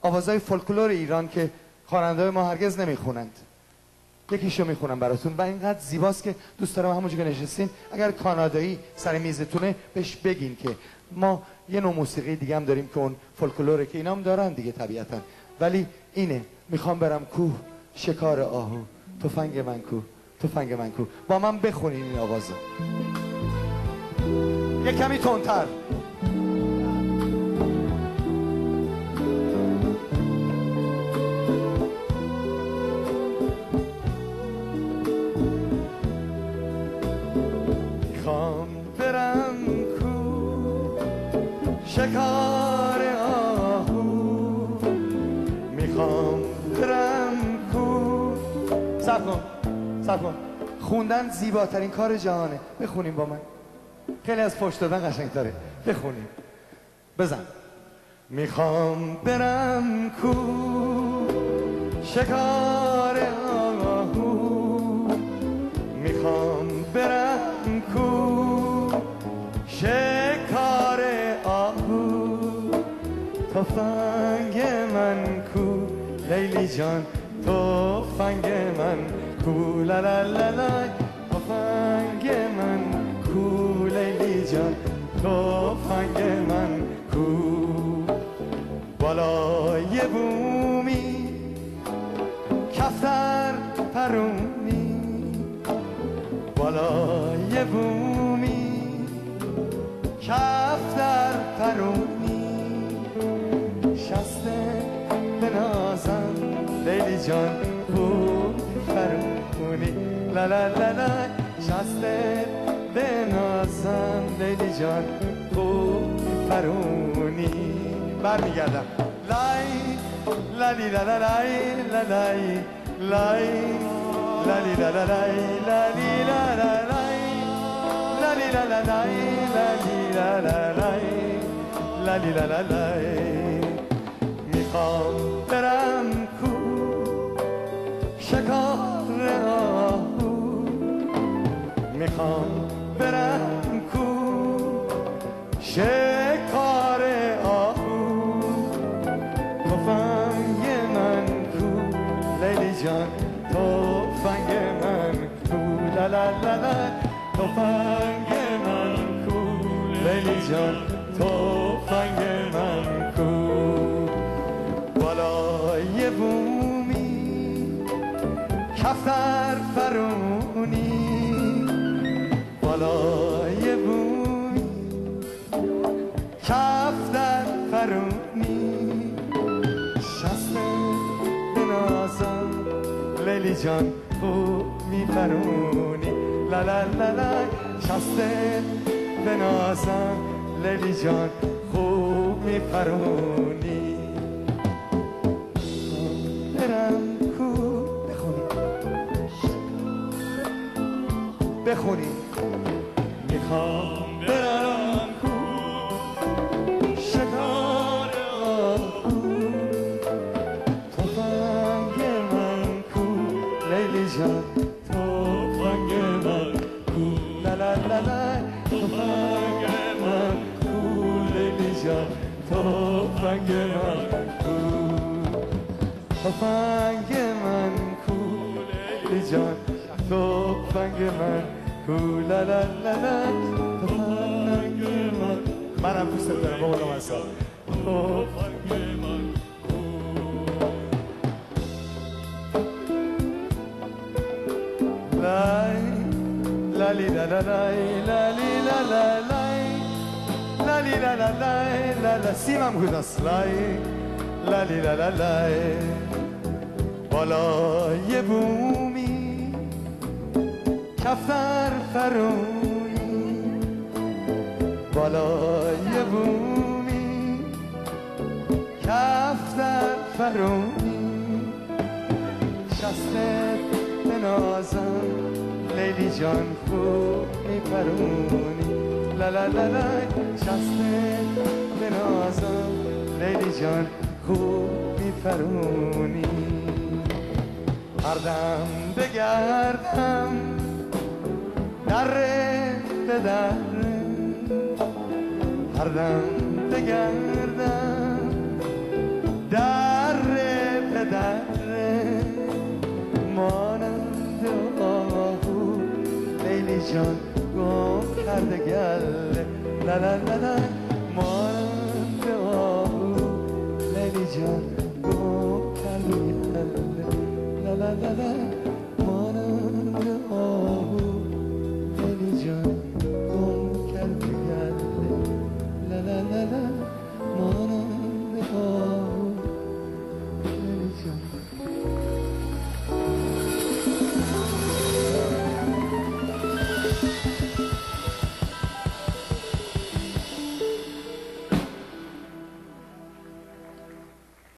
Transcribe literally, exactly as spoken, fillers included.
آوازهای فولکلور ایران که خواننده‌های ما هرگز نمیخونند. یکیشو میخونم براتون و اینقدر زیباست که دوست دارم همونجا که نشستین اگر کانادایی سر میزتونه بهش بگین که ما یه نوع موسیقی دیگه هم داریم که اون فولکلوره که اینا هم دارن دیگه طبیعتا، ولی اینه میخوام برم کوه شکار آهو، تفنگ من کو، تفنگ من کو. با من بخونین این آوازو یه کمی تندتر. میخوام برم کو شکار آهو، میخوام برم کو. صبر کن صبر کن، خوندن زیباترین کار جهانه. بخونیم با من، خیلی از پشت دادن قشنگتره. بخونیم بزن. میخوام برم کو شکار آهو، میخوام برم کو شکار آهو، تفنگ من کو لیلی جان، تفنگ من کو لا لا لا لا، تفنگ من کو لیلی جان، تفنگ من کو. بالای بومی کفتر پرونی، بالای بومی کفتر پرونی، شسته بنازم لیلی جان خوب فرونی لا لا لا لا، شسته بنازم لیلی جان خوب فرونی. برمیگردم لای لالی لا لا لای لا لای لای لالی لا لا لای لالی لا لا لای لالی لا لا لای لالی لا لا لای لالی لا لا لای. میخوام برم کو شکار آهو، میخوام برم کو شکار آهو، تفنگ من کو لیلی جان، تفنگ من کو لا لا لا لا، تفنگ من کو لیلی جان، تفنگ من کو. بالای بومی کفتر فرونی، بالای بومی کفتر فرونی، شسته بنازم لیلی جان خوب میفرونی لا لا لا لا، شسته بنازم لیلی جان خوب میفرونی. برم کو بخونی بخونی. میخوام برم کو شکار آهو، تفنگ من کو لیلی جان، تفنگ من کو لا لا لا لا، تفنگ من کو لیلی جان، تفنگ من کو، تفنگ من کو لیلی جان، تفنگ من کو لا لا لا لا، تفنگ من. منم دوست دارم با اونم اصلا. تفنگ من کو لای لالی لا لا لای لالی لا لا لای لالی لا لا لای لا لا. سیمم کجاست؟ لای لالی لا لا لای. بالای بومی کفتر فرونی، بالای بومی کفتر فرونی، شسته بنازم لیلی جان خوب میپرونی لا لا لا لا، شسته بنازم لیلی جان خوب میپرونی. هر دم بگردم دره به دره، هر دم بگردم در جان گم کرده گله لا لا لا لا مانند آهو لیلی جان گم کرده گله لا لا لا لا